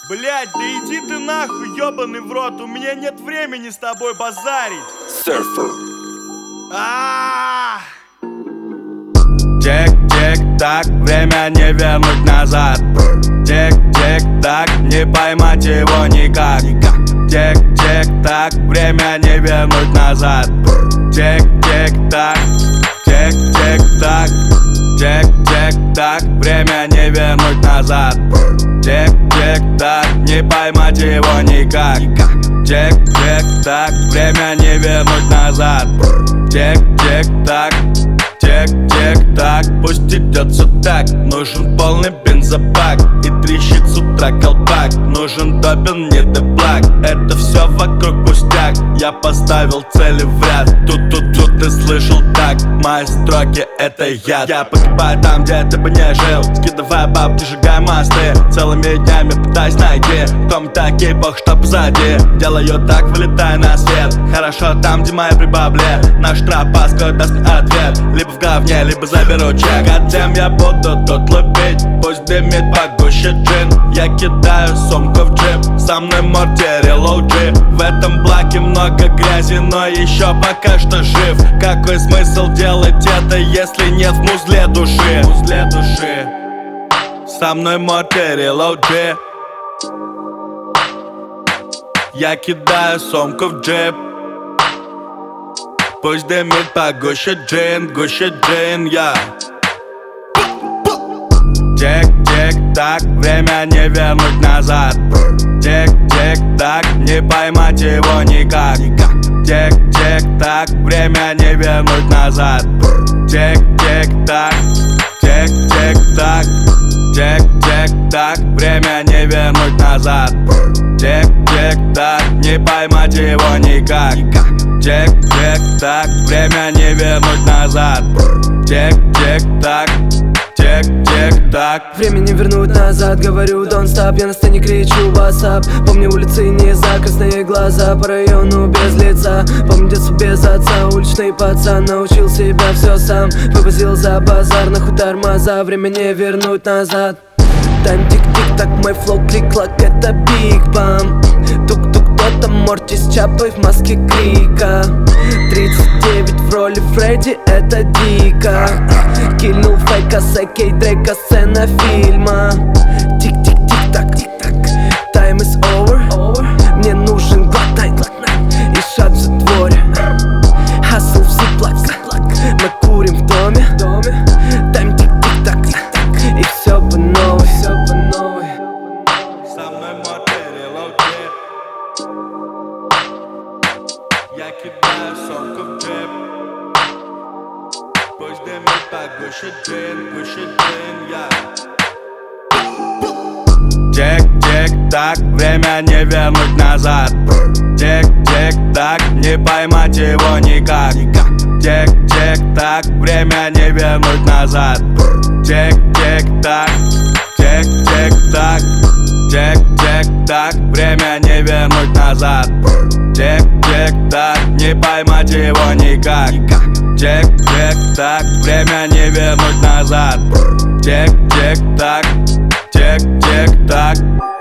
Блять, да иди ты нахуй, ёбаный в рот, у меня нет времени с тобой базарить. Surfer. Тик-тик-так, время не вернуть назад. Тик-тик-так, не поймать его никак. Тик-тик-так, время не вернуть назад. Тик-тик-так, тик-тик-так, тик-тик-так, время не вернуть назад. Тик-тик-так, не поймать его никак. Тик-тик-так, время не вернуть назад. Тик-тик-так, тик-тик-так, пусть идется так. Нужен полный бензобак и трещит с утра колпак. Нужен допин, не деплак, это все вокруг пустяк. Я поставил цели в ряд, тут ты слышал так. Мои строки это яд. Я погибаю там, где ты бы не жил. Скидывая бабки, сжигая мосты. Целыми днями пытаюсь найти в ком такие бог, что позади. Делаю так, вылетая на свет. Хорошо там, где мои при бабле. Наш тропа скоро даст мне ответ. Либо в говне, либо заберу чек. Отдем я буду тут лупить, пусть дымит погуще джин. Я кидаю сумку в джип, со мной мортири лоуджи. В этом блоке много грязи, но еще пока что жив. Какой смысл делать это, если нет в музле души? Музле души. Со мной мортири лоуджи. Я кидаю сумку в джип, пусть дымит погуще джин, гуще джин, я. Тик-тик-так, время не вернуть назад. Тик-тик-так, не поймать его никак. Тик-тик-так, время не вернуть назад. Тик-тик-так, тик-тик-так, тик-тик-так, время не вернуть назад. Тик-тик-так, не поймать его никак. Тик-тик-так, время не вернуть назад. Тик-тик-так, тик-тик-так. Время не вернуть назад, говорю don't stop. Я на сцене кричу WhatsApp. Помню улицы не за красные глаза, по району без лица. Помню детство без отца, уличный пацан. Научил себя все сам, вывозил за базар на хутор маза. Время не вернуть назад. Тайм тик-тик-так, мой флоу клик-клак, это биг бам. Тук-тук, кто-то Морти с Чапой в маске крика. 39 в роли Фредди, это дико. Кильнул фейка, Сэкей Дрейка, сцена фильма. Тик-тик-тик-так, тик-так, time is over. Мне нужен глотайн и шаг в затворе. Хасл в зиплак, мы курим в доме. Тайм тик-тик-так, тик-так, и все по новой. Со мной мортири лоуджи. Я кидаю сумку в джип, пусть дымит погуще джин, я. Тик-тик-так, время не вернуть назад. Тик-тик-так, не поймать его никак. Тик-тик-так, время не вернуть назад. Тик-тик-так, тик-тик-так, тик-тик-так, время не вернуть назад. Тик-тик-так, не поймать его никак. Тик-тик-так, время не вернуть назад. Тик-тик-так, тик-тик-так.